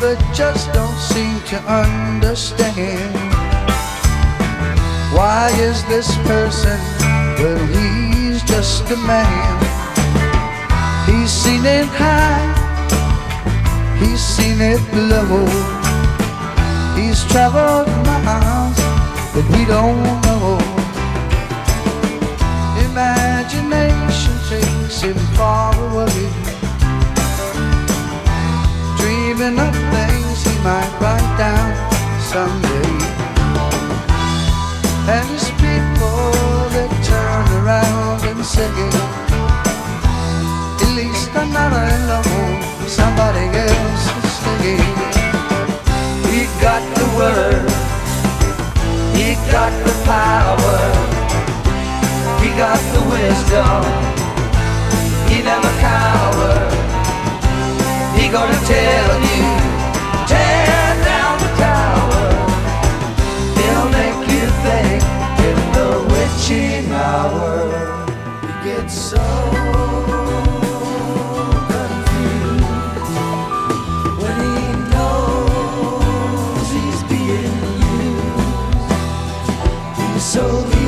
that just don't seem to understand. Why is this person, well, he's just a man. He's seen it high, he's seen it low. He's traveled miles that we don't know. Imagination takes him far away, dreaming of things he might write down someday. And there's people that turn around and say, at least I'm not alone, somebody else is saying. He got the word, he got the power, he got the wisdom, he never cower. He gonna tell you, tear down the tower. He'll make you think in the witching hour. You get so confused when he knows he's being used. He's so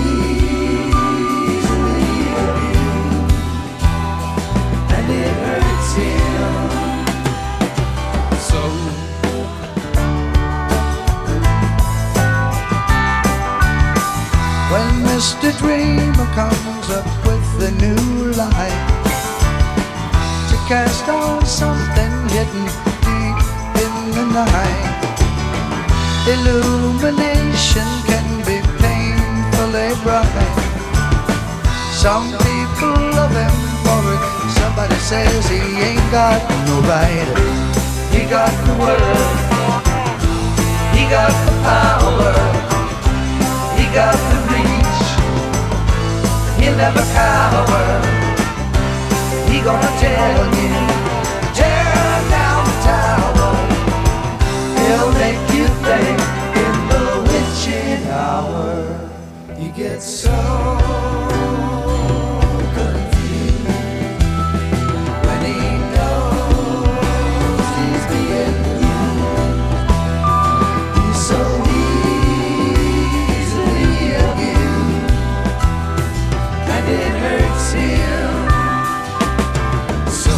easily abused, and it hurts him. When Mr. Dreamer comes up with a new light to cast on something hidden deep in the night, illumination can be painfully bright. Some people love him for it, somebody says he ain't got no right. He got the word, he got the power, he got the reach, he'll never cower. He gonna tell you, tear down the tower. He'll make you think in the witching hour. You get so confused when he knows he's being used. He's so easily abused, and it hurts him so.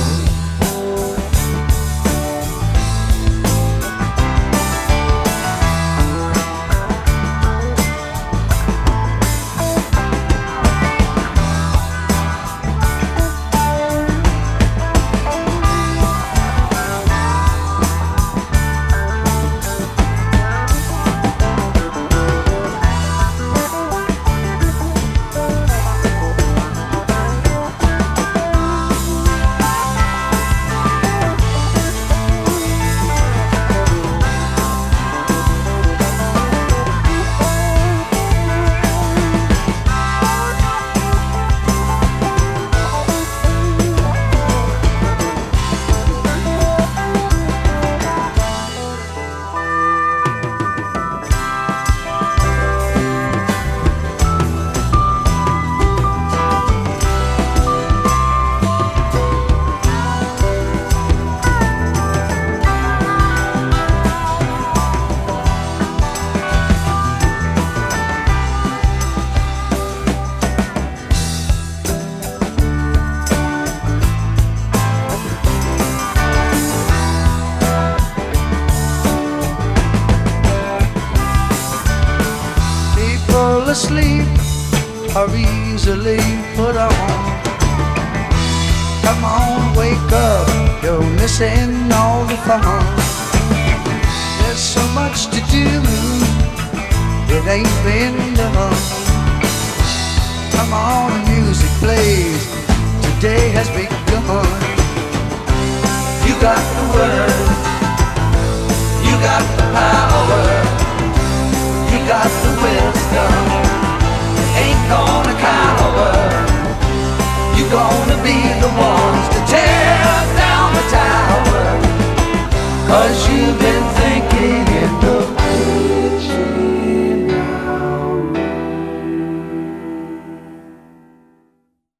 Asleep are easily put on. Come on, wake up, you're missing all the fun. There's so much to do, it ain't been done. Come on, the music plays, today has begun. You got the word, you got the power, you got the wisdom, ain't gonna cower. You gonna be the ones to tear down the tower, 'cause you